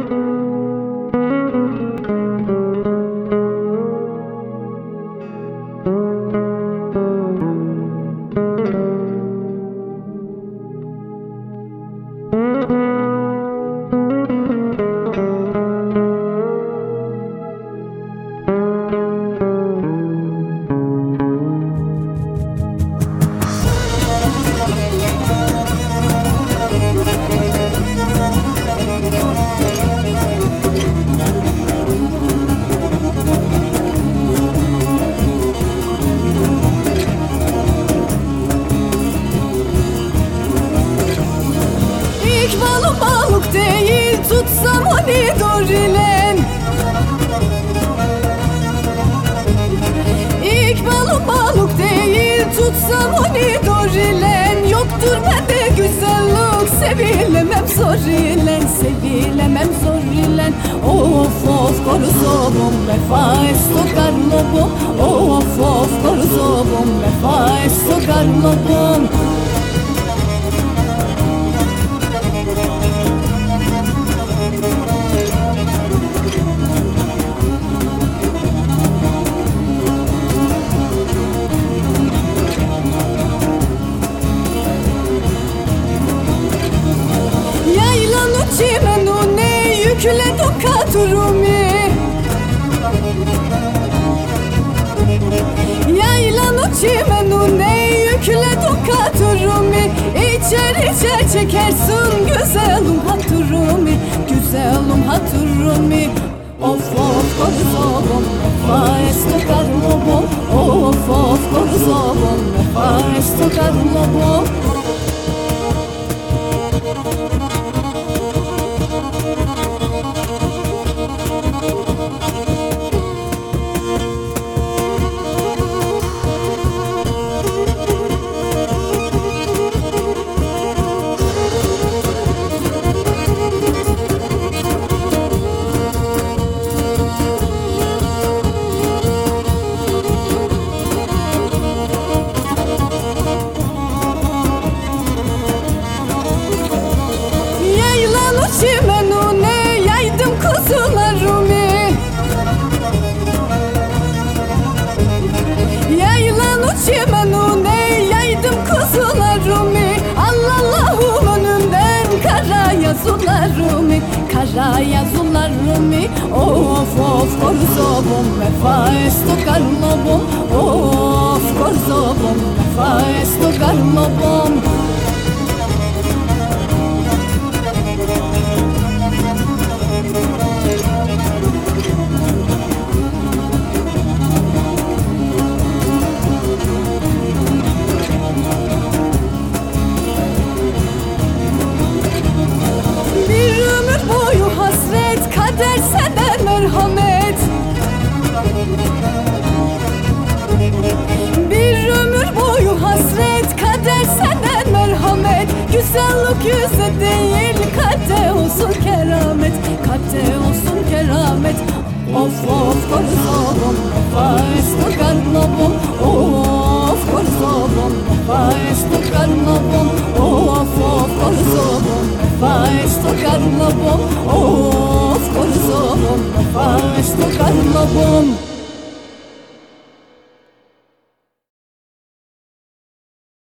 Balık değil tutsam onu dorilen. İlk balık değil tutsam onu dorilen. Yoktur bende güzellik sevilemem zor ilen. Sevilemem zor ilen. Of of korzobom vefa esto garlobom. Of of korzobom vefa esto garlobom. Çimenune yükledim katurumi. Yaylanın çimenune yükledim katurumi. İçer içer çekersin güzelim haturumi. Güzelim haturumi. Of of korzobom vefa esto garlobom. Of of korzobom vefa esto garlobom. Çimenune yaydım kuzularımı. Yaylanı çimenune yaydım kuzularımı. Allah'ım önümden kara yazılarımı. Kara yazılarımı. Of of korzobom vefa esto garlobom. Of korzobom vefa esto garlobom. Kader senden merhamet. Bir ömür boyu hasret. Kader senden merhamet. Güzellik yüze değil kade olsun keramet. Kade olsun keramet. Of of korzobom vefa esto garlobom. Of korzobom vefa esto garlobom. Of of korzobom vefa esto garlobom. Of korzobom vefa esto garlobom.